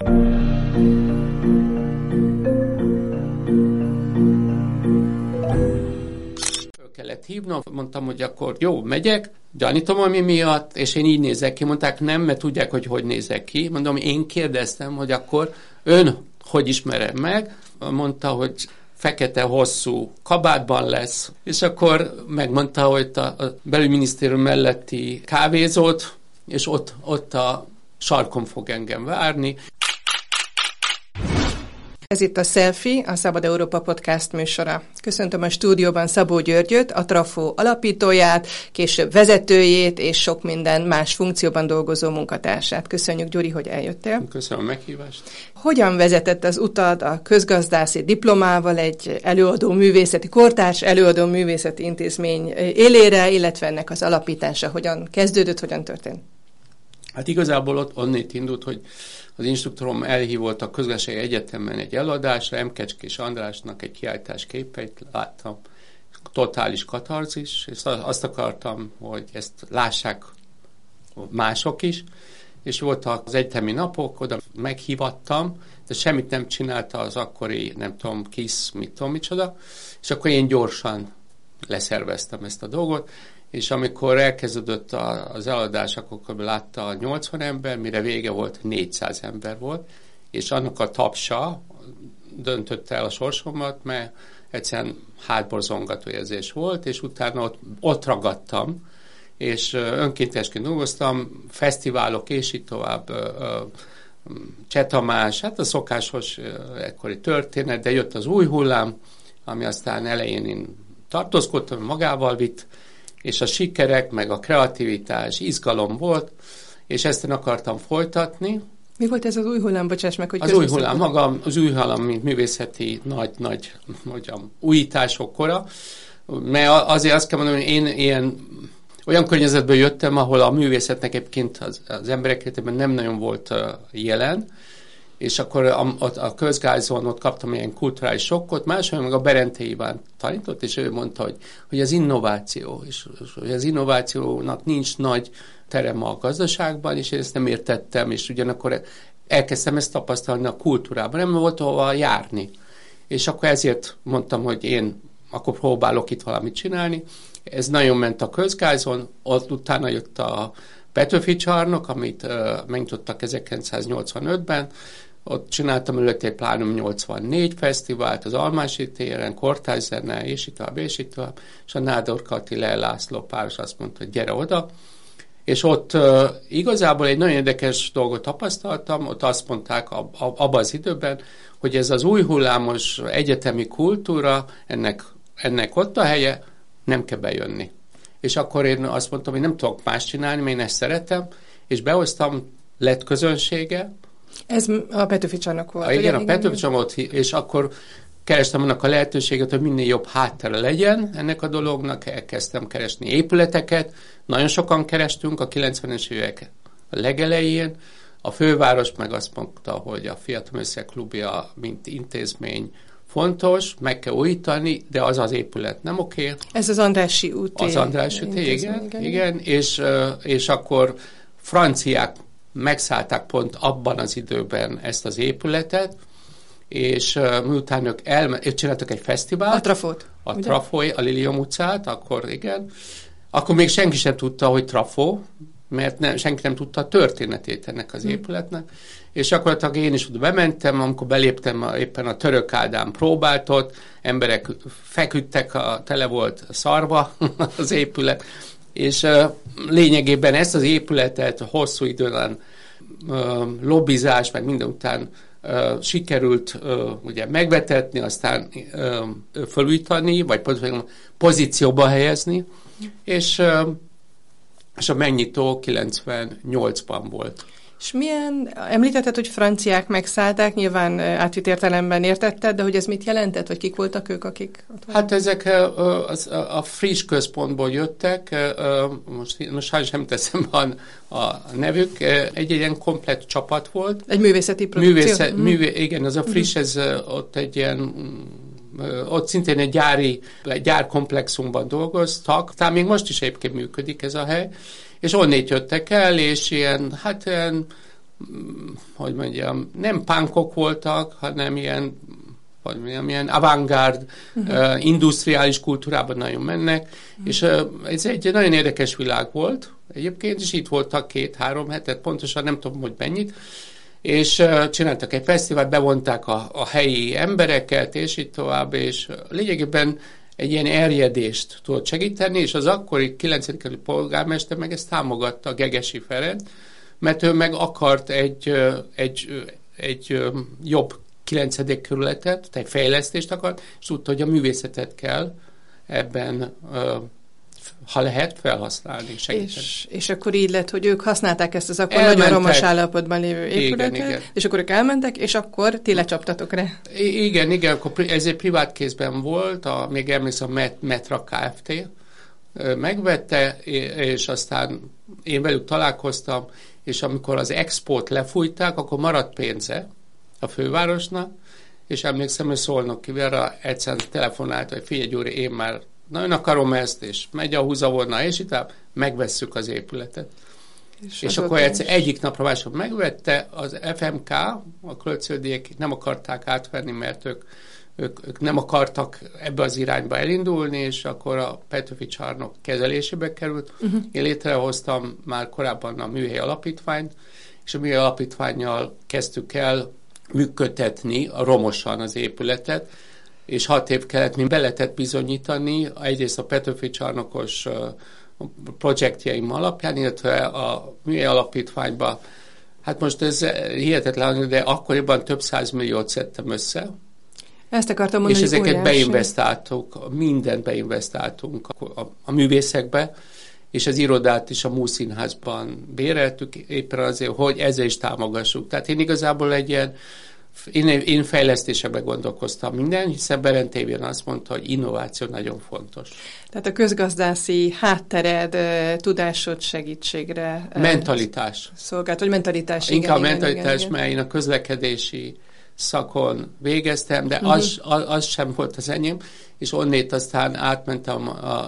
Kellett hívnom, mondtam, hogy akkor jó, megyek, gyanítom ami miatt, és én így nézek ki. Mondták, nem, mert tudják, hogy nézek ki. Mondom, én kérdeztem, hogy akkor ön hogy ismerem meg. Mondta, hogy fekete, hosszú kabátban lesz, és akkor megmondta, hogy a belügyminisztérium melletti kávézót, és ott a sarkon fog engem várni. Ez itt a Selfie, a Szabad Európa Podcast műsora. Köszöntöm a stúdióban Szabó Györgyöt, a Trafo alapítóját, később vezetőjét és sok minden más funkcióban dolgozó munkatársát. Köszönjük, Gyuri, hogy eljöttél. Köszönöm a meghívást. Hogyan vezetett az utad a közgazdászi diplomával egy előadó művészeti, kortárs előadó művészeti intézmény élére, illetve ennek az alapítása hogyan kezdődött, hogyan történt? Hát igazából onnét indult, hogy az instruktorom elhívott a Közgazdasági Egyetemen egy előadásra, M. Kecskés Andrásnak egy kiállítás képeit láttam, totális katarzis, és azt akartam, hogy ezt lássák mások is, és voltak az egyetemi napok, oda meghívattam, de semmit nem csinálta az akkori, nem tudom, KISZ, mit tudom micsoda, és akkor én gyorsan leszerveztem ezt a dolgot, és amikor elkezdődött az eladás, akkor látta 80 ember, mire vége volt, 400 ember volt, és annak a tapsa döntötte el a sorsomat, mert egyszerűen hátborzongató érzés volt, és utána ott ragadtam, és önkéntesként dolgoztam, fesztiválok, és így tovább, Cseh Tamás, hát a szokásos ekkori történet, de jött az új hullám, ami aztán elején én tartózkodtam, magával vitt, és a sikerek, meg a kreativitás, izgalom volt, és ezt én akartam folytatni. Mi volt ez az új hullám, bocsáss meg, hogy az új hullám, maga az új hullám, mint művészeti nagy újítások kora, mert azért azt kell mondanom, hogy én olyan környezetből jöttem, ahol a művészetnek egyébként az emberek életében nem nagyon volt jelen, és akkor a közgázon ott kaptam ilyen kulturális sokkot, máshol meg a Berente Iván tanított, és ő mondta, hogy az innováció, és hogy az innovációnak nincs nagy terem a gazdaságban, és én ezt nem értettem, és ugyanakkor elkezdtem ezt tapasztalni a kultúrában, nem volt hova járni. És akkor ezért mondtam, hogy én akkor próbálok itt valamit csinálni. Ez nagyon ment a közgázon, ott utána jött a Petőfi csarnok, amit megnyitottak 1985-ben, ott csináltam előtte egy Plánum 84 fesztivált, az Almási téren, kortárs zene, és így tovább, és a Nádor Katile László páros azt mondta, hogy gyere oda, és ott igazából egy nagyon érdekes dolgot tapasztaltam, ott azt mondták abban az időben, hogy ez az új hullámos egyetemi kultúra, ennek ott a helye, nem kell bejönni. És akkor én azt mondtam, hogy nem tudok más csinálni, mert én ezt szeretem, és behoztam, lett közönsége. Ez a Petőfi csarnok volt. Igen, a Petőfi csarnok volt, és akkor kerestem annak a lehetőséget, hogy minél jobb háttere legyen ennek a dolognak, elkezdtem keresni épületeket, nagyon sokan kerestünk a 90-es évek legelején, a főváros meg azt mondta, hogy a Fiatal Művészek Klubja, mint intézmény fontos, meg kell újítani, de az épület nem oké. Ez az Andrássy úti. Az Andrássy úti, igen. És akkor franciák megszállták pont abban az időben ezt az épületet, és miután ők csináltak egy fesztivált. A Trafót. A Trafó, a Lilium utcát, akkor igen. Akkor még senki sem tudta, hogy Trafó, mert senki nem tudta a történetét ennek az épületnek. És akkor én is oda bementem, amikor beléptem éppen a Török Ádám próbáltott, emberek feküdtek, tele volt szarva az épület, és lényegében ezt az épületet hosszú időn lobbizás, meg minden után sikerült ugye megvetetni, aztán fölújítani, vagy pozícióba helyezni, és a megnyitó 98-ban volt. És említetted, hogy franciák megszállták, nyilván átvitt értelemben értetted, de hogy ez mit jelentett, vagy kik voltak ők, akik ott voltak? Hát ezek a friss központból jöttek, most sajnos nem teszem a nevük, egy ilyen komplett csapat volt. Egy művészeti produkció? Igen, az a friss, ez ott egy ilyen, ott szintén egy gyárkomplexumban dolgoztak, talán még most is egyébként működik ez a hely, és onnét jöttek el, és ilyen hogy mondjam, nem punkok voltak, hanem ilyen avantgárd, industriális kultúrában nagyon mennek, és ez egy nagyon érdekes világ volt egyébként, és itt voltak 2-3 hetet, pontosan nem tudom, hogy mennyit, és csináltak egy fesztivált, bevonták a helyi embereket, és így tovább, és lényegében egy ilyen erjedést tudott segíteni, és az akkori 9. kerületi polgármester meg ezt támogatta, Gegesi Ferenc, mert ő meg akart egy jobb 9. kerületet, egy fejlesztést akart, és tudta, hogy a művészetet kell ebben, ha lehet, felhasználni, segíteni. És akkor így lett, hogy ők használták ezt az akkor nagyon romos állapotban lévő épületet, igen. És akkor ők elmentek, és akkor ti lecsaptatok rá. Igen, akkor ez egy privát kézben volt, még emlékszem, a Metra Kft. Megvette, és aztán én velük találkoztam, és amikor az expót lefújták, akkor maradt pénze a fővárosnak, és emlékszem, hogy Szolnokivel egyszerűen telefonált, hogy figyelj Gyuri, én már nagyon akarom ezt, és megy a húzavona, és itt megvesszük az épületet. És akkor egyik napra mások megvette, az FMK, a költségdiek nem akarták átvenni, mert ők nem akartak ebbe az irányba elindulni, és akkor a Petőfi csarnok kezelésébe került. Én létrehoztam már korábban a műhely alapítványt, és a műhely alapítvánnyal kezdtük el működtetni romosan az épületet, és 6 év kellett, mint be lehetett bizonyítani, egyrészt a Petőfi csarnokos projektjeim alapján, illetve a műhely alapítványban, hát most ez hihetetlen, de akkoriban több 100 milliót szedtem össze. Ezt akartam mondani, és ezeket beinvestáltuk, mindent beinvestáltunk a művészekbe, és az irodát is a Múszínházban béreltük, éppen azért, hogy ezzel is támogassuk. Tehát én igazából én fejlesztésekbe gondolkoztam minden, hiszen Berend tévén azt mondta, hogy innováció nagyon fontos. Tehát a közgazdászi háttered, tudásod segítségre mentalitás. Szolgált, vagy mentalitás. Inkább mentalitás, mert én a közlekedési szakon végeztem, de az sem volt az enyém, és onnét aztán átmentem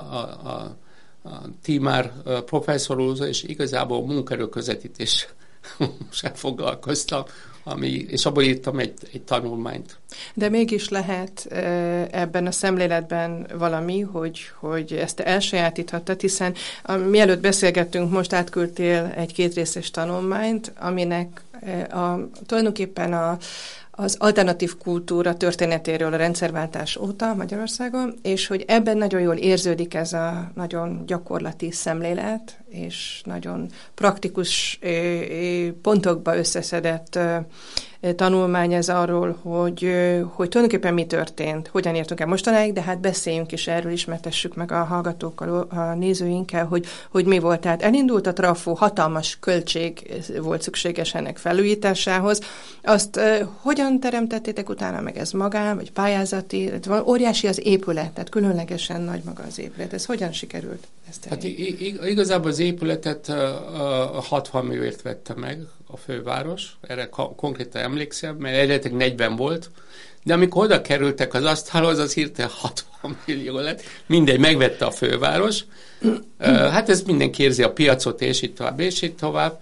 a Tímár professzorhoz, és igazából munkaerőközvetítéssel foglalkoztam, és abból írtam egy tanulmányt. De mégis lehet ebben a szemléletben valami, hogy ezt elsajátíthattad, hiszen mielőtt beszélgettünk, most átküldtél egy 2 részes tanulmányt, aminek tulajdonképpen az alternatív kultúra történetéről a rendszerváltás óta Magyarországon, és hogy ebben nagyon jól érződik ez a nagyon gyakorlati szemlélet, és nagyon praktikus pontokba összeszedett tanulmány ez arról, hogy tulajdonképpen mi történt, hogyan értünk el mostanáig, de hát beszéljünk is erről, ismertessük meg a hallgatókkal, a nézőinkkel, hogy mi volt. Tehát elindult a trafó, hatalmas költség volt szükséges ennek felújításához. Azt hogyan teremtettétek utána meg, ez magán, vagy pályázati? Óriási az épület, tehát különlegesen nagy maga az épület. Ez hogyan sikerült? Hát igazából az épületet 60 millióért vette meg a főváros, erre konkrétan emlékszem, mert eredetileg 40 volt, de amikor oda kerültek az asztalhoz, az hirtelen 60 millió lett, mindegy, megvette a főváros. Hát ez mindenki érzi a piacot, és így tovább,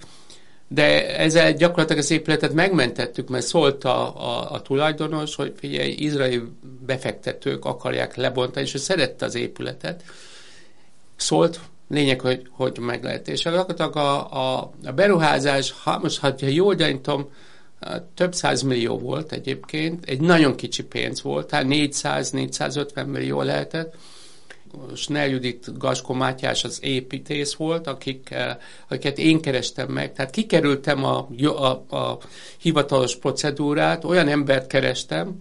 de ezzel gyakorlatilag az épületet megmentettük, mert szólt a tulajdonos, hogy figyelj, izraeli befektetők akarják lebontani, és ő szerette az épületet. Szólt, lényeg, hogy meg lehet. És a beruházás, ha jól gyanítom, több 100 millió volt egyébként, egy nagyon kicsi pénz volt, tehát 400-450 millió lehetett. Snell Judit, Gaskó Mátyás az építész volt, akiket én kerestem meg. Tehát kikerültem a hivatalos procedúrát, olyan embert kerestem,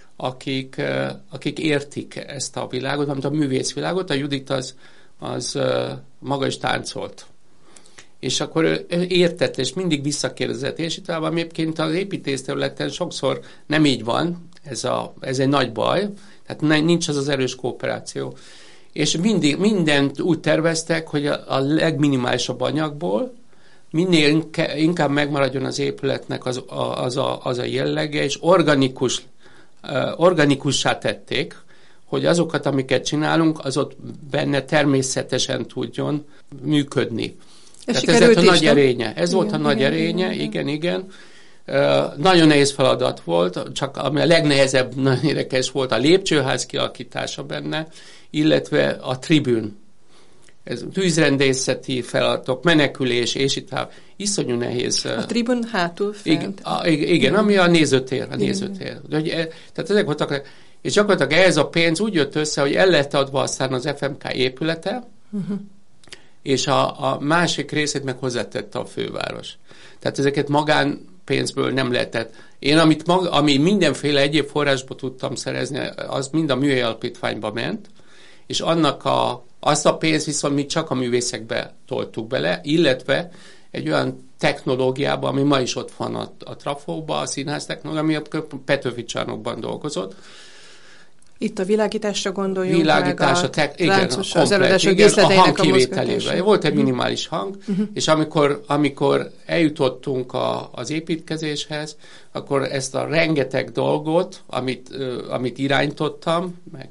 akik értik ezt a világot, amit a művészvilágot. A Judit az maga is táncolt. És akkor ő értett, és mindig visszakérdezett, és itt egyébként az építészterületen sokszor nem így van, ez egy nagy baj, tehát nincs az erős kooperáció. És mindent úgy terveztek, hogy a legminimálisabb anyagból minél inkább megmaradjon az épületnek az a jellege, és organikussá tették, hogy azokat, amiket csinálunk, az ott benne természetesen tudjon működni. Tehát ez a nagy erénye. Ez volt a nagy erénye, igen. Nagyon nehéz feladat volt, csak ami a legnehezebb, nagyon érdekes volt a lépcsőház kialakítása benne, illetve a tribün. Ez tűzrendészeti feladatok, menekülés, és itt iszonyú nehéz. A tribün hátul fent. Igen, ami a nézőtér. Tehát ezek voltak, és gyakorlatilag ez a pénz úgy jött össze, hogy el lett adva aztán az FMK épülete, és a másik részét meg hozzátette a főváros. Tehát ezeket magánpénzből nem lehetett. Én, ami mindenféle egyéb forrásból tudtam szerezni, az mind a műhely alapítványba ment, és azt a pénzt viszont mi csak a művészekbe toltuk bele, illetve egy olyan technológiába, ami ma is ott van a Trafóban, a színház technológia, ami a Petőfi csarnokban dolgozott. Itt a világításra gondoljunk, világítás, igen, az előadások díszleteinek a hangkivételével. Volt egy minimális hang, és amikor eljutottunk az építkezéshez, akkor ezt a rengeteg dolgot, amit irányítottam, meg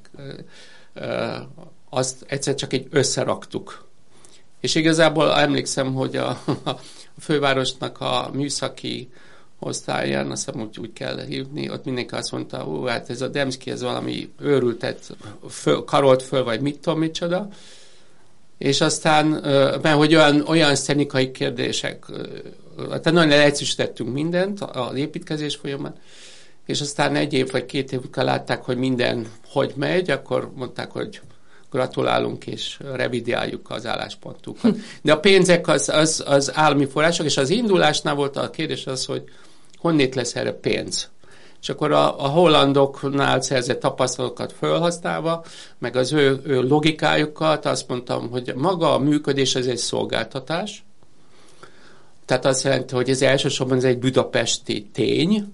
azt egyszer csak összeraktuk. És igazából emlékszem, hogy a fővárosnak a műszaki osztályán, azt hiszem úgy kell hívni, ott mindenki azt mondta, hát ez a Demszky, ez valami őrültet karolt föl, vagy mit tudom, micsoda. És aztán, mert hogy olyan szenikai kérdések, tehát nagyon leegyszerűsítettünk mindent az építkezés folyamán, és aztán 1 év vagy 2 év után látták, hogy minden hogy megy, akkor mondták, hogy gratulálunk és revidiáljuk az álláspontunkat. De a pénzek az állami források, és az indulásnál volt a kérdés az, hogy honnét lesz erre pénz. És akkor a hollandoknál szerzett tapasztalatokat felhasználva, meg az ő logikájukat, azt mondtam, hogy maga a működés ez egy szolgáltatás. Tehát azt jelenti, hogy ez elsősorban ez egy budapesti tény,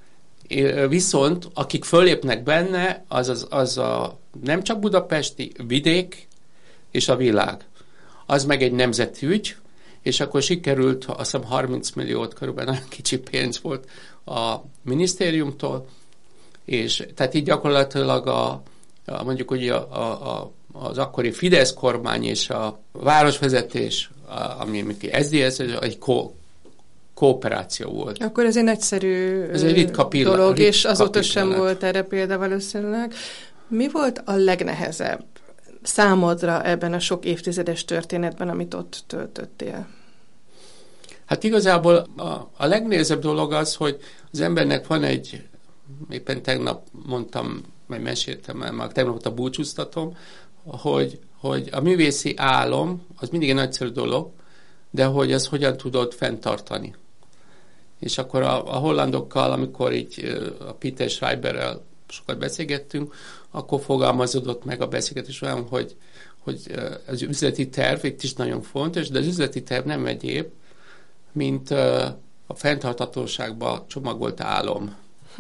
viszont akik fölépnek benne, az a nem csak budapesti, vidék és a világ. Az meg egy nemzeti ügy, és akkor sikerült, azt hiszem 30 milliót körülbelül, nagyon kicsi pénz volt a minisztériumtól, és tehát így gyakorlatilag mondjuk ugye az akkori Fidesz kormány és a városvezetés, ami SZDSZ, egy kooperáció volt. Akkor ez egy nagyszerű ritka dolog, és azóta sem volt erre példa valószínűleg. Mi volt a legnehezebb számodra ebben a sok évtizedes történetben, amit ott töltöttél? Hát igazából a legnehezebb dolog az, hogy az embernek van éppen tegnap mondtam, vagy meséltem el, már tegnap a búcsúztatom, hogy a művészi álom, az mindig egy nagyszerű dolog, de hogy az hogyan tudod fenntartani. És akkor a hollandokkal, amikor így a Peter Schreiberrel sokat beszélgettünk, akkor fogalmazódott meg a beszélgetés olyan, hogy az üzleti terv itt is nagyon fontos, de az üzleti terv nem egyéb, mint a fenntarthatóságba csomagolt álom.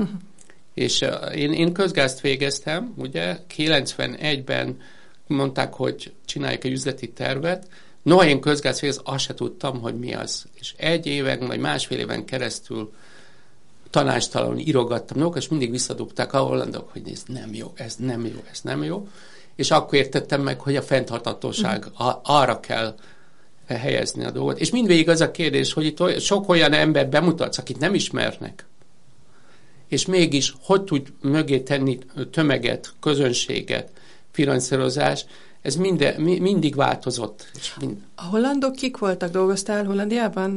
És én közgázt végeztem, ugye, 91-ben mondták, hogy csinálják egy üzleti tervet, noha én közgázt végeztem, azt se tudtam, hogy mi az. És 1 éven, vagy másfél éven keresztül tanácstalanul írogattam, és mindig visszadobták a hollandok, hogy ez nem jó, ez nem jó, ez nem jó. És akkor értettem meg, hogy a fenntarthatóság arra kell helyezni a dolgot. És mindvégig az a kérdés, hogy itt sok olyan ember bemutatsz, akit nem ismernek, és mégis hogy tud mögé tenni tömeget, közönséget, finanszírozás, ez mindig változott. A hollandok kik voltak? Dolgoztál Hollandiában?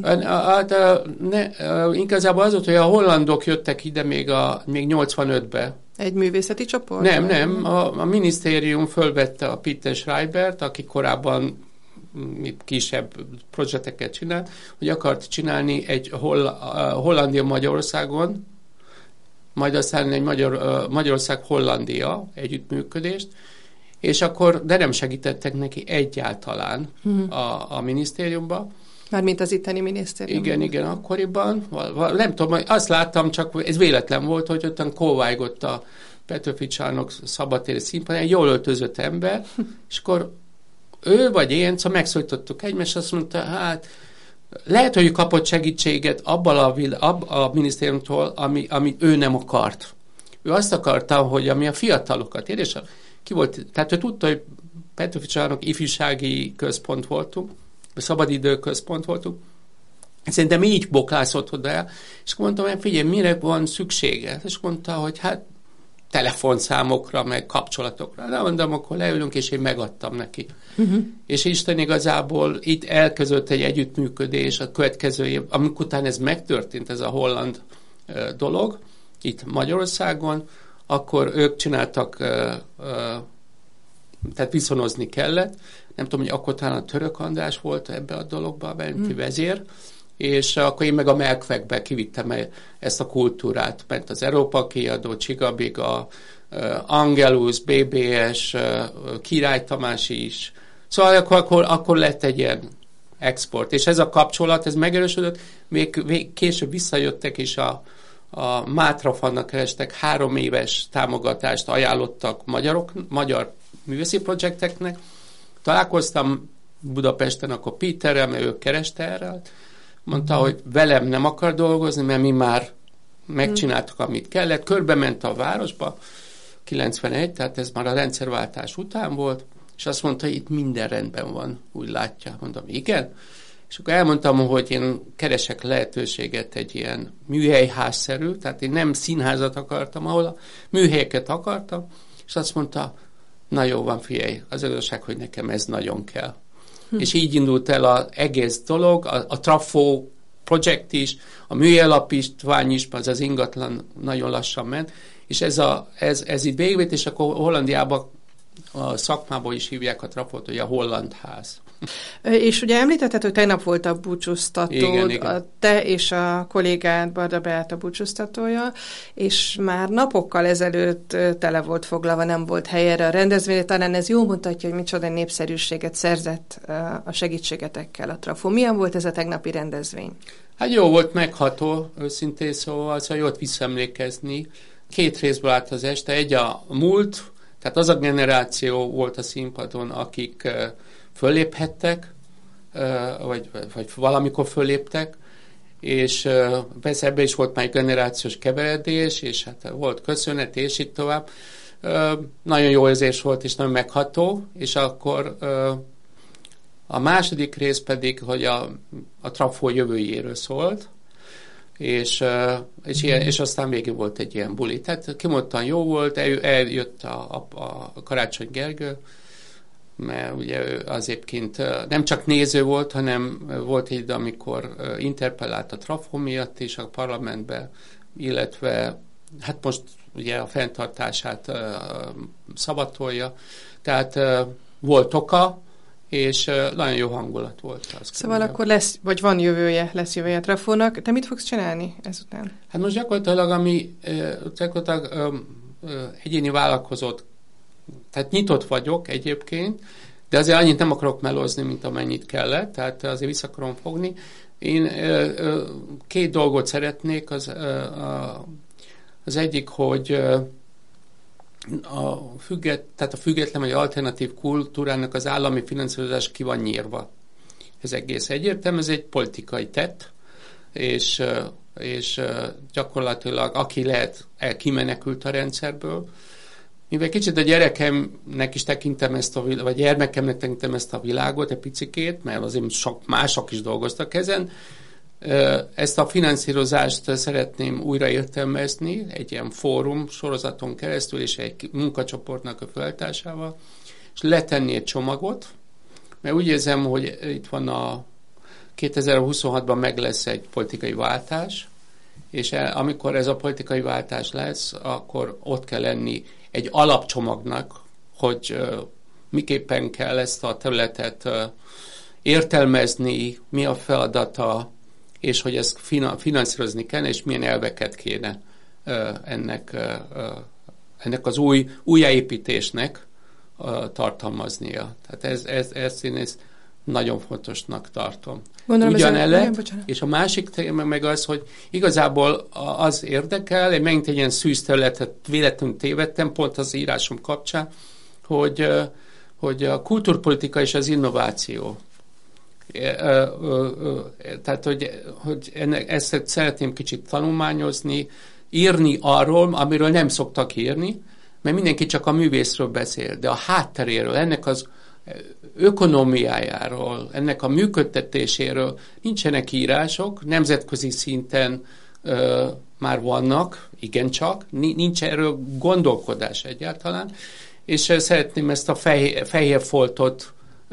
Igazából az volt, hogy a hollandok jöttek ide még 85-be. Egy művészeti csoport? Nem. A minisztérium fölvette a Peter Schreibert, aki korábban kisebb projekteket csinált, hogy akart csinálni egy Hollandia-Magyarországon, majd aztán egy Magyarország-Hollandia együttműködést, és akkor, de nem segítettek neki egyáltalán a minisztériumban. Mármint az itteni minisztériumban. Igen, akkoriban. Nem tudom, azt láttam, csak ez véletlen volt, hogy ottan kóvájgott a Petőfi csarnok szabadtéri színpadán, egy jól öltözött ember, és akkor ő vagy én, szóval megszólítottuk egymást, azt mondta, hát lehet, hogy kapott segítséget abban a minisztériumtól, amit ő nem akart. Ő azt akarta, hogy ami a fiatalokat ér, és ki volt, tehát ő tudta, hogy Petőfi csarnok ifjúsági központ voltunk, szabadidőközpont voltunk. Szerintem így boklászott oda el, és mondtam, hogy figyelj, mire van szüksége? És mondta, hogy hát telefonszámokra, meg kapcsolatokra. De mondom, akkor leülünk, és én megadtam neki. És Isten igazából itt elkezdődött egy együttműködés a következő év, amikor után ez megtörtént, ez a holland dolog, itt Magyarországon, akkor ők csináltak, tehát viszonozni kellett. Nem tudom, hogy akkor talán a Török András volt ebbe a dologba, a vezér, és akkor én meg a Melkvekbe kivittem ezt a kultúrát, mert az Európa Kiadó, Csigabiga, Angelus, BBS, Király Tamás is. Szóval akkor lett egy ilyen export. És ez a kapcsolat, ez megerősödött, még később visszajöttek, és a Mátrafannak kerestek 3 éves támogatást ajánlottak magyar művészi projekteknek. Találkoztam Budapesten, akkor Péterrel, mert ő kereste erre. Mondta, hogy velem nem akar dolgozni, mert mi már megcsináltuk, amit kellett. Körbement a városba, 91, tehát ez már a rendszerváltás után volt, és azt mondta, hogy itt minden rendben van, úgy látja. Mondom, igen. És akkor elmondtam, hogy én keresek lehetőséget egy ilyen műhelyházszerű, tehát én nem színházat akartam, ahol a műhelyeket akartam, és azt mondta, na jó van, figyelj, az igazság, hogy nekem ez nagyon kell. És így indult el az egész dolog, a Trafo projekt is, a műjelapítvány is, az ingatlan nagyon lassan ment, és ez itt végvet, és akkor Hollandiában a szakmából is hívják a Trafót, hogy a holland ház. És ugye említetted, hogy tegnap volt a búcsúztatód, igen. A te és a kollégád Barda Beáta búcsúztatója, és már napokkal ezelőtt tele volt foglalva, nem volt helyére a rendezvényre, talán ez jól mutatja, hogy micsoda népszerűséget szerzett a segítségetekkel a Trafó. Milyen volt ez a tegnapi rendezvény? Hát jó volt, megható, őszintén szóval jót visszaemlékezni. 2 részből állt az este, egy a múlt, tehát az a generáció volt a színpadon, akik fölléphettek, vagy valamikor fölléptek, és persze ebben is volt már egy generációs keveredés, és hát volt köszönet, és így tovább. Nagyon jó érzés volt, és nagyon megható, és akkor a második rész pedig, hogy a Trafó jövőjéről szólt, és aztán végig volt egy ilyen buli. Tehát kimondottan jó volt, eljött a Karácsony Gergő, mert ugye az egyébként nem csak néző volt, hanem volt egy idő, amikor interpellált a Trafó miatt is a parlamentbe, illetve hát most ugye a fenntartását szavatolja. Tehát volt oka, és nagyon jó hangulat volt. Szóval akkor lesz jövője a Trafónak. Te mit fogsz csinálni ezután? Hát most gyakorlatilag, egyéni vállalkozót, tehát nyitott vagyok egyébként, de azért annyit nem akarok melózni, mint amennyit kellett, tehát azért vissza akarom fogni. Én 2 dolgot szeretnék, az egyik, hogy tehát a független vagy alternatív kultúrának az állami finanszírozás ki van nyírva. Ez egész egyértelmű, ez egy politikai tett, és gyakorlatilag aki lehet, kimenekült a rendszerből. Mivel kicsit a gyerekemnek is tekintem vagy gyermekemnek tekintem ezt a világot egy picikét, mert azért mások is dolgoztak ezen, ezt a finanszírozást szeretném újra értelmezni egy ilyen fórum sorozaton keresztül és egy munkacsoportnak a felállításával, és letenni egy csomagot, mert úgy érzem, hogy itt van 2026-ban meg lesz egy politikai váltás, és amikor ez a politikai váltás lesz, akkor ott kell lenni egy alapcsomagnak, hogy miképpen kell ezt a területet értelmezni, mi a feladata, és hogy ezt finanszírozni kell, és milyen elveket kéne ennek az újjáépítésnek tartalmaznia. Tehát ezt én nagyon fontosnak tartom. És a másik téma meg az, hogy igazából az érdekel, én megint egy ilyen szűz területet véletlenül tévedtem, pont az írásom kapcsán, hogy a kultúrpolitika és az innováció. Tehát, hogy ezt szeretném kicsit tanulmányozni, írni arról, amiről nem szoktak írni, mert mindenki csak a művészről beszél, de a hátteréről, ennek az ökonomiájáról, ennek a működtetéséről nincsenek írások, nemzetközi szinten már vannak, igencsak, nincs erről gondolkodás egyáltalán, és szeretném ezt a fehér foltot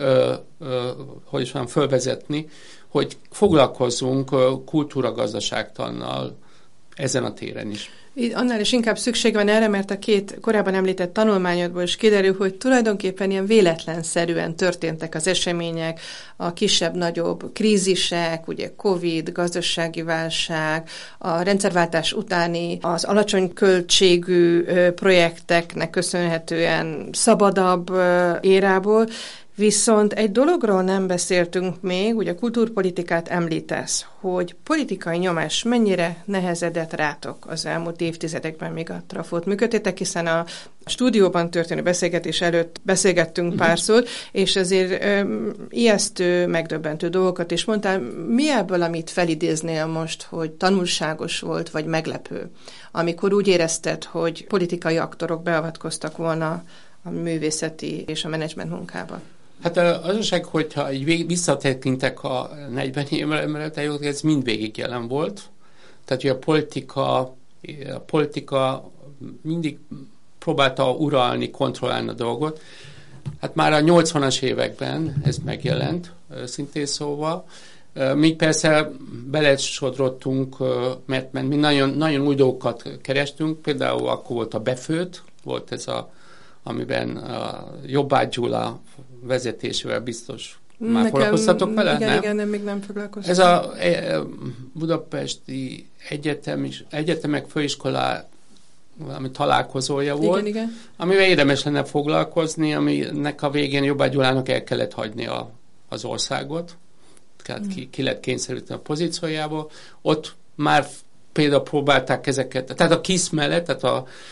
fölvezetni, hogy foglalkozzunk kultúragazdaságtannal ezen a téren is. Annál is inkább szükség van erre, mert a két korábban említett tanulmányodból is kiderül, hogy tulajdonképpen ilyen véletlenszerűen történtek az események, a kisebb-nagyobb krízisek, ugye Covid, gazdasági válság, a rendszerváltás utáni az alacsony költségű projekteknek köszönhetően szabadabb érából. Viszont egy dologról nem beszéltünk még, ugye a kultúrpolitikát említesz, hogy politikai nyomás mennyire nehezedett rátok az elmúlt évtizedekben, még a Trafót működtétek, hiszen a stúdióban történő beszélgetés előtt beszélgettünk párszor, és azért ijesztő, megdöbbentő dolgokat is mondtál. Mi ebből, amit felidéznél most, hogy tanulságos volt, vagy meglepő, amikor úgy érezted, hogy politikai aktorok beavatkoztak volna a művészeti és a menedzsment munkába? Hát az igazság, hogyha így visszatekintek a 40 évre, ez mindvégig jelen volt. Tehát, hogy a politika mindig próbálta uralni, kontrollálni a dolgot. Hát már a 80-as években ez megjelent, szintén szóval. Mi persze belesodrottunk, mert mi nagyon új dolgokat kerestünk. Például akkor volt a Befőt, volt ez amiben a Jobbágy Gyula vezetésével biztos már foglalkoztatok vele? Igen, még nem foglalkoztam. Ez a budapesti egyetemek főiskolá valami találkozója volt, igen. Amivel érdemes lenne foglalkozni, aminek a végén Jobbágy Gyulának el kellett hagyni az országot, tehát ki lett kényszeríteni a pozíciójából. Ott már például próbálták ezeket, tehát a KISZ mellett, tehát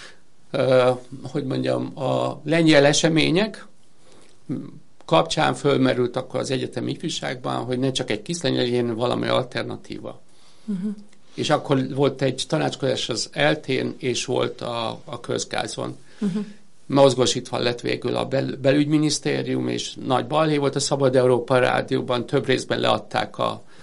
a lengyel események kapcsán fölmerült akkor az egyetemi ifjúságban, hogy ne csak egy KISZ legyen valami alternatíva. És akkor volt egy tanácskozás az ELTÉN, és volt a közgázon. Mozgósítva lett végül a belügyminisztérium, és nagy balhé volt a Szabad Európa Rádióban, több részben leadták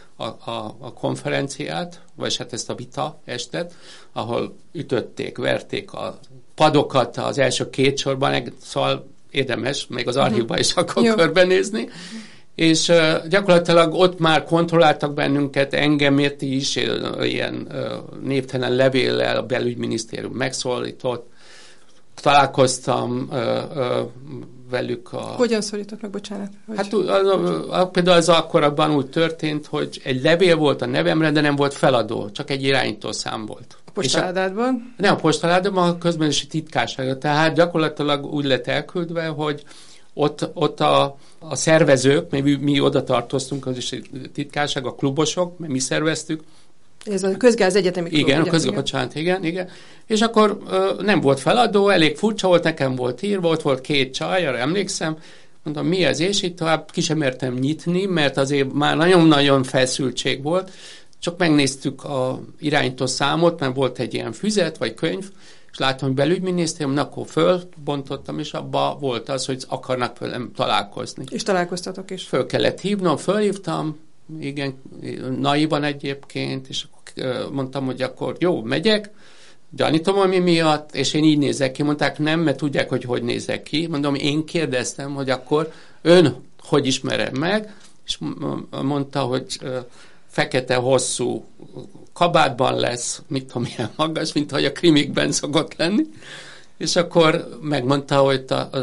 a konferenciát, vagy hát ezt a vita estet, ahol ütötték, verték a padokat az első két sorban, szóval érdemes még az archívban is akkor körbenézni, és gyakorlatilag ott már kontrolláltak bennünket, engemért is, ilyen névtelen levéllel a belügyminisztérium megszólított, találkoztam velük. Hogyan szólított meg, bocsánat? Hát például az akkorabban úgy történt, hogy egy levél volt a nevemre, de nem volt feladó, csak egy irányítószám volt. A postaládádban? Nem a postaládában, a közbeszerzési titkárságban. Tehát gyakorlatilag úgy lett elküldve, hogy ott a szervezők, mi oda tartoztunk, az is titkárság, a klubosok, mert mi szerveztük. Ez a Közgáz Egyetemi Klub. Igen, a közgazdaság, igen. És akkor nem volt feladó, elég furcsa volt, nekem volt írva, ott volt két csaj, arra emlékszem, mondtam, mi ez, és így tovább ki sem mertem nyitni, mert azért már nagyon-nagyon feszültség volt, csak megnéztük a irányító számot, mert volt egy ilyen füzet, vagy könyv, és láttam, hogy belügyminisztérium, akkor fölbontottam, és abban volt az, hogy akarnak velem találkozni. És találkoztatok is. Föl kellett hívnom, fölhívtam, igen, naivan egyébként, és mondtam, hogy akkor jó, megyek, gyanítom, ami miatt, és én így nézek ki. Mondták, nem, mert tudják, hogy nézek ki. Mondom, én kérdeztem, hogy akkor ön hogy ismerem meg, és mondta, hogy fekete, hosszú kabátban lesz, mit tudom, ilyen magas, mint ahogy a krimikben szokott lenni. És akkor megmondta, hogy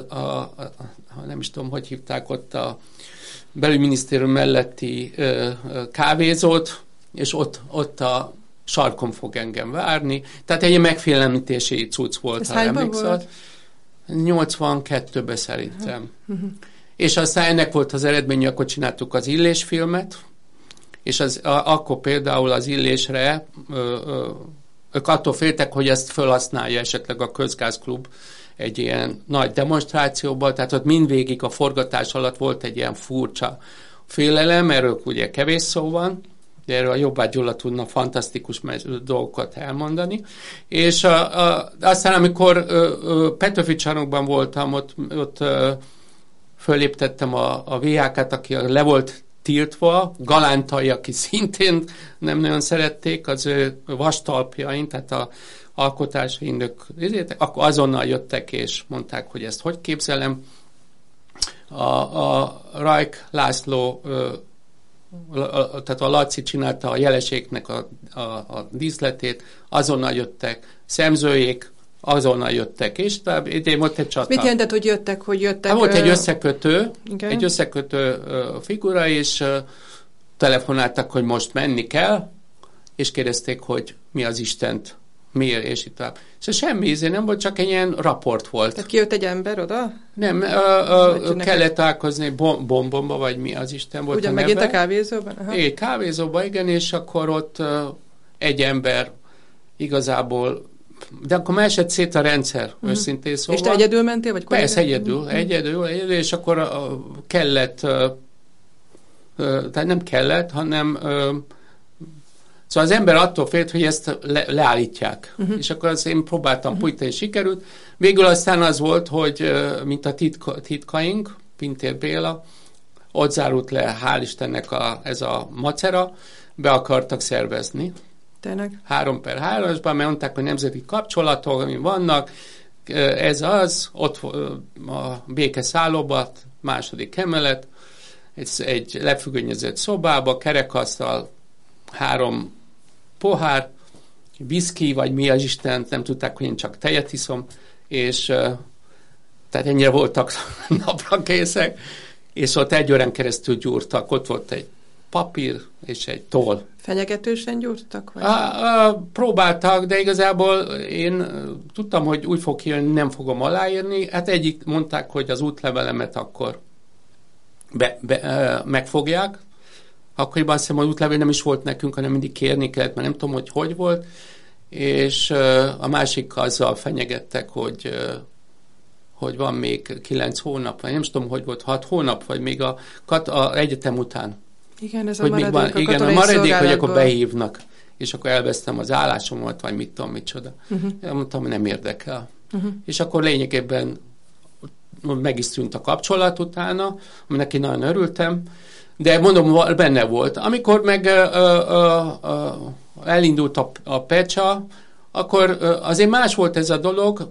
nem is tudom, hogy hívták ott a belügyminisztérium melletti kávézót, és ott a sarkon fog engem várni. Tehát egy megfélemlítési cucc volt. Ez hányban volt? 82-ben szerintem. És aztán ennek volt az eredmény, akkor csináltuk az Illés filmet, és akkor például az Illésre ők attól féltek, hogy ezt felhasználja esetleg a Közgázklub egy ilyen nagy demonstrációban, tehát ott mindvégig a forgatás alatt volt egy ilyen furcsa félelem, erről ugye kevés szó van, de erről a Jobbágy Gyula tudna fantasztikus dolgokat elmondani. És aztán, amikor Petőfi Csarnokban voltam, ott föléptettem a VHK-t, aki le volt tiltva, Galántai, aki szintén nem nagyon szerették az ő vastalpjain, tehát a alkotási indok, akkor azonnal jöttek és mondták, hogy ezt hogy képzelem. A Rajk László, tehát a Laci csinálta a jeleségnek a díszletét, azonnal jöttek, Szemzőjék, azonnal jöttek, és idén volt egy csata. Mit jelentett, hogy jöttek? Hát volt egy összekötő figura, és telefonáltak, hogy most menni kell, és kérdezték, hogy mi az Istent, miért, és itt tovább. És semmi nem volt, csak egy ilyen raport volt. Tehát kijött egy ember oda? Nem, kellett találkozni bombomba, vagy mi az Isten volt. Ugyan megint a kávézóban? Egy kávézóban, igen, és akkor ott egy ember igazából, de akkor már esett szét a rendszer, őszintén szóval. És te egyedül mentél? Vagy persze, egyedül, és akkor kellett, tehát nem kellett, hanem szóval az ember attól félt, hogy ezt leállítják. És akkor azt én próbáltam pulytani, és sikerült. Végül aztán az volt, hogy mint a titkaink, Pintér Béla, ott zárult le, hál' Istennek ez a macera, be akartak szervezni. Tényleg? 3x3-asban, mert mondták, hogy nemzeti kapcsolatok, ami vannak, ez az, ott a békeszállóban, 2. emelet, egy lefüggönyözött szobába, kerekasztal, 3 pohár, viszki, vagy mi az Isten, nem tudták, hogy én csak tejet iszom, és tehát ennyire voltak napra készek, és ott 1 órán keresztül gyúrtak, ott volt egy papír és egy toll. Fenyegetősen gyúrtak? Vagy? Próbáltak, de igazából én tudtam, hogy úgy fog kijönni, nem fogom aláírni. Hát egyik mondták, hogy az útlevelemet akkor megfogják. Akkoriban azt hiszem, hogy útlevél nem is volt nekünk, hanem mindig kérni kellett, mert nem tudom, hogy volt. És a másik azzal fenyegettek, hogy van még 9 hónap, vagy nem tudom, hogy volt, 6 hónap, vagy még a egyetem után. Igen, ez hogy a maradék, van, igen, a maradék, hogy akkor behívnak, és akkor elvesztem az állásomat, vagy mit tudom, micsoda. Mondtam, hogy nem érdekel. És akkor lényegében meg is szűnt a kapcsolat utána, aminek én nagyon örültem, de mondom, benne volt. Amikor meg elindult a Pecsa, akkor azért más volt ez a dolog.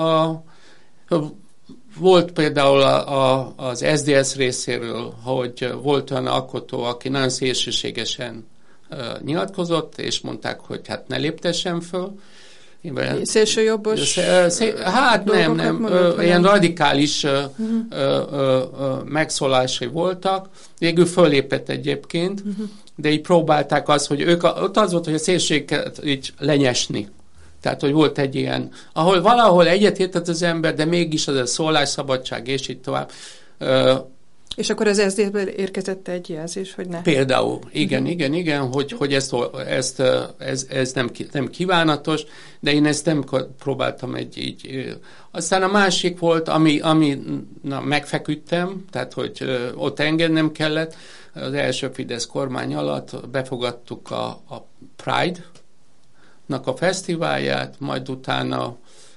Volt például az SZDSZ részéről, hogy volt olyan alkotó, aki nagyon szélsőségesen nyilatkozott, és mondták, hogy hát ne léptessen föl. Szélsőjobbos? Hát nem. Mondott, ilyen radikális megszólásai voltak. Végül föllépett egyébként, de így próbálták azt, hogy ők, ott az volt, hogy a szélsőséget így lenyesni. Tehát, hogy volt egy ilyen, ahol valahol egyetértett az ember, de mégis az a szólásszabadság, és így tovább. És akkor az SZDSZ-ből érkezett egy jelzés, hogy ne? Például, igen, hogy ez nem kívánatos, de én ezt nem próbáltam így. Aztán a másik volt, ami megfeküdtem, tehát, hogy ott engednem kellett. Az első Fidesz kormány alatt befogadtuk a Pride-nak a fesztiválját, majd utána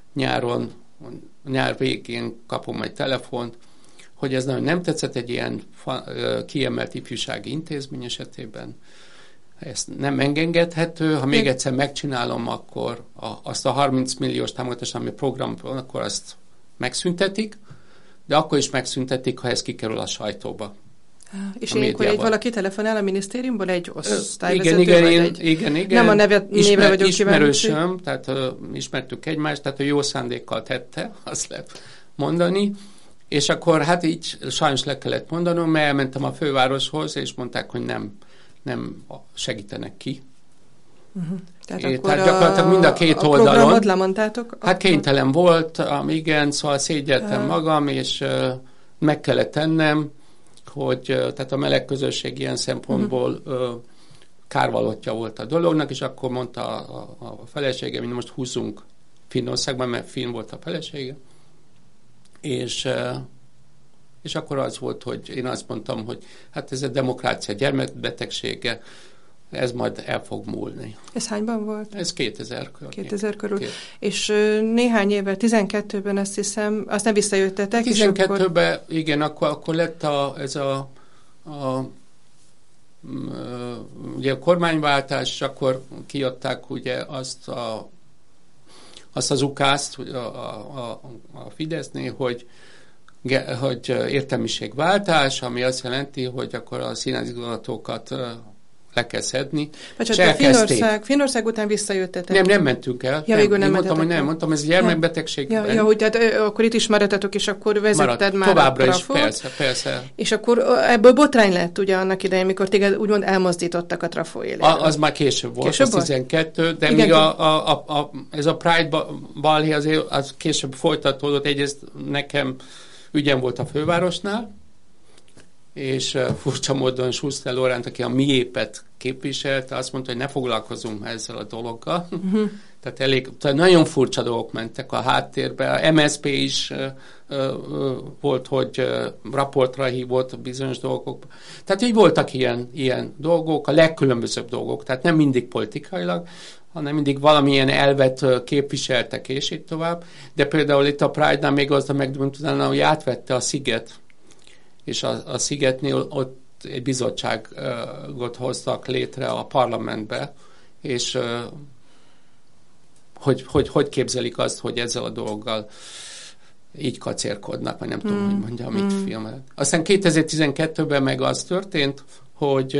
nyár végén kapom egy telefont, hogy ez nagyon nem tetszett egy ilyen kiemelt ifjúsági intézmény esetében. Ez nem engedhető, ha még egyszer megcsinálom, akkor azt a 30 milliós támogatást, ami program van, akkor azt megszüntetik, de akkor is megszüntetik, ha ez kikerül a sajtóba. És ilyenkor valaki telefonál a minisztériumból, egy osztályvezető? Igen. Nem a névre vagyok ismerősöm, tehát ismertük egymást, tehát ő jó szándékkal tette, azt lehet mondani. És akkor hát így sajnos le kellett mondanom, mert elmentem a fővároshoz, és mondták, hogy nem segítenek ki. Tehát gyakorlatilag mind a két oldalon. A programot lemondtátok? Hát kénytelen volt, igen, szóval szégyeltem magam, és meg kellett tennem, hogy tehát a meleg közösség ilyen szempontból kárvalótja volt a dolognak, és akkor mondta a feleségem, hogy most húzzunk Finnországban, mert finn volt a felesége. És akkor az volt, hogy én azt mondtam, hogy hát ez a demokrácia gyermekbetegsége, ez majd el fog múlni. Ez hányban volt? Ez 2000 körül. 2000 körül. És néhány évvel, 12-ben azt hiszem, azt nem visszajöttetek. 12-ben, akkor... igen, akkor lett ez a ugye a kormányváltás, és akkor kiadták ugye azt az ukázt a Fidesznél, hogy értelmiségváltás, ami azt jelenti, hogy akkor a színházigazgatókat le kell szedni. Finnország után visszajöttetek. Nem mentünk el. Ja, végül nem mondtam, ez gyermekbetegség. Ja, hogy tehát akkor itt is maradtatok, és akkor vezetted már továbbra a Trafót. Is, persze. És akkor ebből botrány lett ugye annak idején, mikor téged úgymond elmozdítottak a Trafó éléről. Az már később volt, az 12, de igen, még ez a Pride balhé az később folytatódott. Egyrészt nekem ügyem volt a fővárosnál, és furcsa módon Schuster Loránd, aki a miépet képviselte, azt mondta, hogy ne foglalkozunk ezzel a dologgal. Tehát nagyon furcsa dolgok mentek a háttérbe. A MSZP is volt, hogy raportra hívott bizonyos dolgok. Tehát így voltak ilyen dolgok, a legkülönbözőbb dolgok. Tehát nem mindig politikailag, hanem mindig valamilyen elvet képviseltek, és így tovább. De például itt a Pride-nál még az a megdöntően, hogy átvette a Sziget, és a Szigetnél ott egy bizottságot hoztak létre a parlamentbe, és hogy képzelik azt, hogy ezzel a dologgal így kacérkodnak, vagy nem tudom, hogy mondjam, mit filmel. Aztán 2012-ben meg az történt, hogy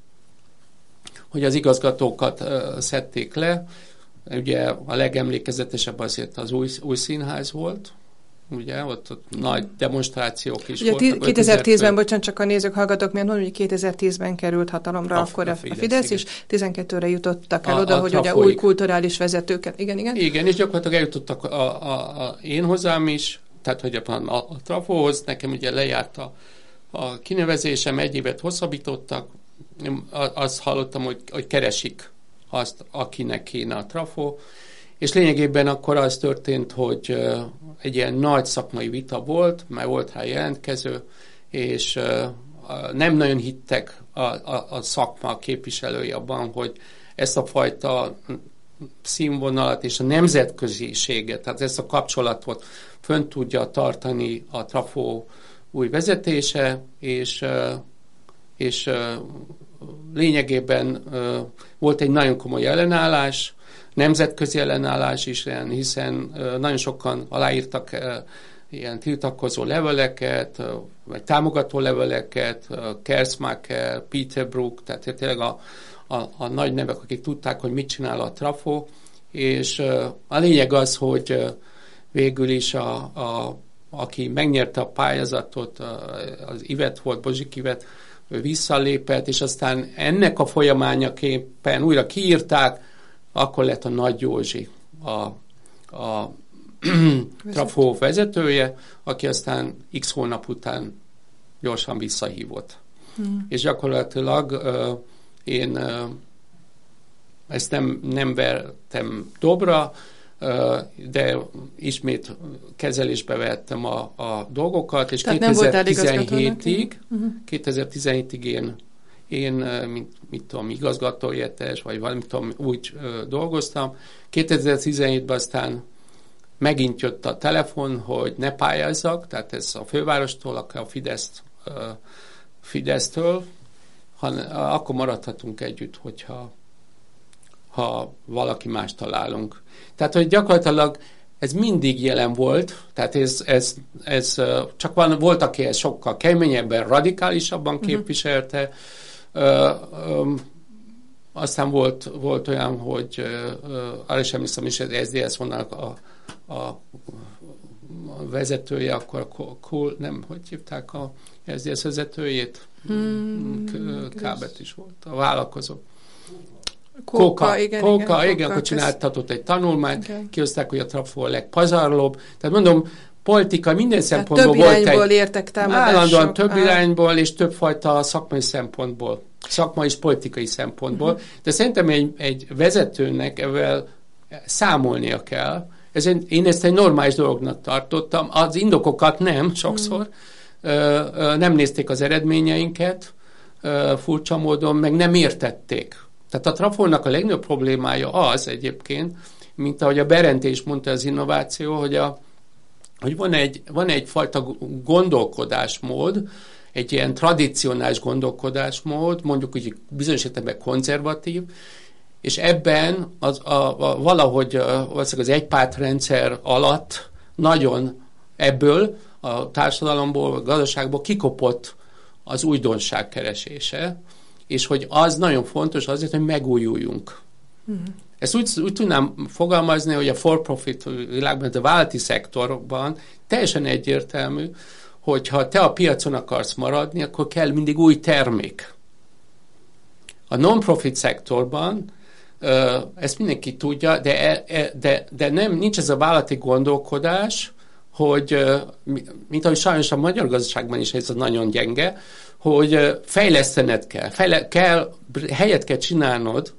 az igazgatókat szedték le. Ugye a legemlékezetesebb azért az új színház volt, ugye, ott nagy demonstrációk is ugye voltak. 2010-ben, bocsánat, csak a nézők, hallgatók miatt mondom, hogy 2010-ben került hatalomra akkor a Fidesz, és 12-re jutottak el oda, hogy ugye új kulturális vezetőket. Igen. Igen, és gyakorlatilag eljutottak én hozzám is, tehát hogy a Trafóhoz, nekem ugye lejárt a kinevezésem, egy évet hosszabbítottak, azt hallottam, hogy keresik azt, akinek kéne a Trafó, és lényegében akkor az történt, hogy egy ilyen nagy szakmai vita volt, mert volt rá jelentkező, és nem nagyon hittek a szakma képviselői abban, hogy ezt a fajta színvonalat és a nemzetköziséget, tehát ezt a kapcsolatot fönn tudja tartani a Trafó új vezetése, és lényegében volt egy nagyon komoly ellenállás, nemzetközi ellenállás is, hiszen nagyon sokan aláírtak ilyen tiltakozó leveleket, vagy támogató leveleket, Kersmacher, Peter Brook, tehát tényleg a nagy nevek, akik tudták, hogy mit csinál a Trafó, és a lényeg az, hogy végül is aki megnyerte a pályázatot, az Ivet volt, Bozsik Ivet, ő visszalépett, és aztán ennek a folyamányaképpen újra kiírták, akkor lett a Nagy Józsi a Trafó vezetője, aki aztán x hónap után gyorsan visszahívott. És gyakorlatilag én ezt nem vertem dobra, de ismét kezelésbe vettem a dolgokat, és 2017-ig én mit tudom, igazgatóhelyettes, vagy valamit tudom, úgy dolgoztam. 2017-ben aztán megint jött a telefon, hogy ne pályázzak, tehát ez a fővárostól, a Fidesztől, akkor maradhatunk együtt, hogyha valaki más találunk. Tehát, hogy gyakorlatilag ez mindig jelen volt, tehát ez csak volt, aki ezt sokkal keményebben, radikálisabban képviselte. Aztán volt olyan, hogy arra sem hiszem is, az SZDSZ vonalak a vezetője, akkor hogy hívták a SZDSZ vezetőjét? Kábet is volt, a vállalkozó. Kóka, igen, akkor csináltatott egy tanulmányt, kihozták, hogy a Trafó a legpazarlóbb. Tehát mondom, politika minden szempontból volt egy... Több irányból értek támadások. Állandóan több irányból, és többfajta szakmai szempontból. Szakmai és politikai szempontból. De szerintem egy vezetőnek ezzel számolnia kell. Én ezt egy normális dolognak tartottam. Az indokokat nem, sokszor. Nem nézték az eredményeinket, furcsa módon, meg nem értették. Tehát a Trafónak a legnagyobb problémája az egyébként, mint ahogy a Berend is mondta az innováció, hogy van egyfajta gondolkodásmód, egy ilyen tradicionális gondolkodásmód, mondjuk úgy bizonyos értelemben konzervatív, és ebben valahogy az egypártrendszer alatt nagyon ebből a társadalomból, a gazdaságból kikopott az újdonság keresése, és hogy az nagyon fontos azért, hogy megújuljunk. Ezt úgy tudnám fogalmazni, hogy a for-profit világban, a vállalati szektorban teljesen egyértelmű, hogy ha te a piacon akarsz maradni, akkor kell mindig új termék. A non-profit szektorban ezt mindenki tudja, de nincs ez a vállalati gondolkodás, hogy, mint ahogy sajnos a magyar gazdaságban is ez nagyon gyenge, hogy fejlesztened kell, helyet kell csinálnod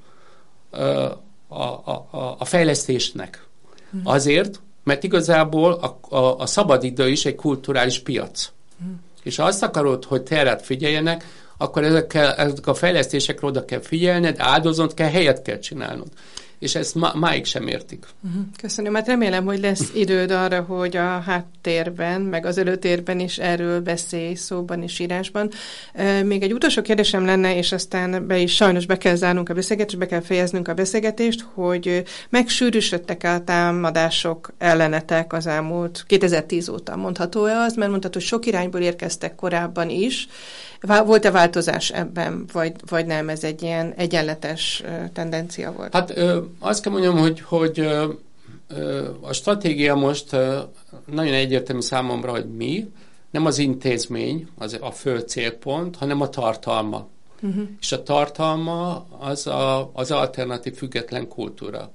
a fejlesztésnek. Azért, mert igazából a szabadidő is egy kulturális piac. És ha azt akarod, hogy te rád figyeljenek, akkor ezek a fejlesztésekre oda kell figyelned, áldoznod kell, helyet kell csinálnod. És ezt máig sem értik. Köszönöm. Hát remélem, hogy lesz időd arra, hogy a háttérben, meg az előtérben is erről beszélj, szóban és írásban. Még egy utolsó kérdésem lenne, és aztán sajnos be kell zárnunk a beszélgetést, be kell fejeznünk a beszélgetést, hogy megsűrűsödtek a támadások ellenetek az elmúlt 2010 óta. Mondható-e az? Mert mondható, hogy sok irányból érkeztek korábban is. Volt-e változás ebben, vagy nem? Ez egy ilyen egyenletes tendencia volt? Hát azt kell mondjam, hogy a stratégia most nagyon egyértelmű számomra, hogy nem az intézmény az a fő célpont, hanem a tartalma. És a tartalma az alternatív független kultúra.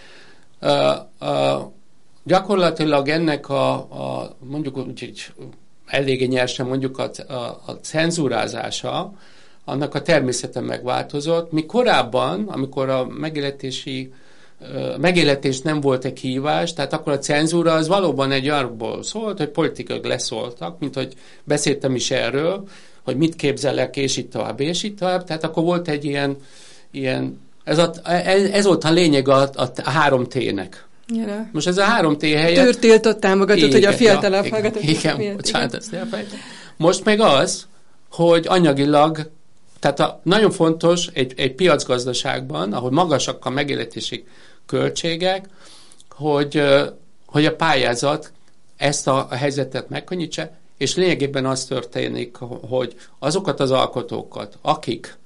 Gyakorlatilag ennek mondjuk úgy, eléggé nyersen mondjuk a cenzúrázása, annak a természete megváltozott. Mi korábban, amikor a megéletés nem volt egy kihívás, tehát akkor a cenzúra az valóban egy arról szólt, hogy politikailag leszóltak, mint hogy beszéltem is erről, hogy mit képzelek, és így tovább, és így tovább. Tehát akkor volt egy ilyen ez volt a lényeg a 3T-nek. Jelen. Most ez a 3T helyett... Tűrtiltott támogatott, hogy a fiatalabb hallgatók... Igen, bocsánat, ezt elfelejtem. Most meg az, hogy anyagilag, tehát nagyon fontos egy piacgazdaságban, ahol magasak a megéletési költségek, hogy a pályázat ezt a helyzetet megkönnyítse, és lényegében az történik, hogy azokat az alkotókat, akik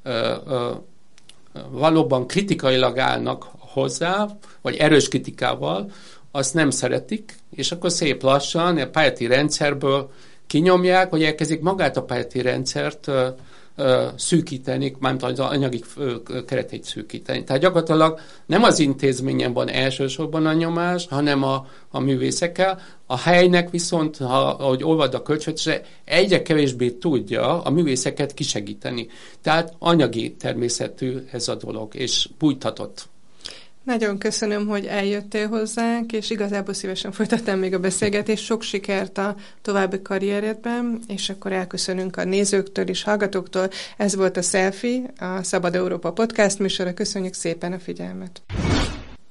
valóban kritikailag állnak hozzá, vagy erős kritikával, azt nem szeretik, és akkor szép lassan a pályázati rendszerből kinyomják, hogy elkezdik magát a pályázati rendszert szűkíteni, mármint az anyagi keretét szűkíteni. Tehát gyakorlatilag nem az intézményen van elsősorban a nyomás, hanem a művészekkel. A helynek viszont, ahogy olvad a költségvetése, egyre kevésbé tudja a művészeket kisegíteni. Tehát anyagi természetű ez a dolog, és bújtatott. Nagyon köszönöm, hogy eljöttél hozzánk, és igazából szívesen folytattam még a beszélgetést. Sok sikert a további karrieredben, és akkor elköszönünk a nézőktől és hallgatóktól. Ez volt a Selfie, a Szabad Európa podcast műsora. Köszönjük szépen a figyelmet!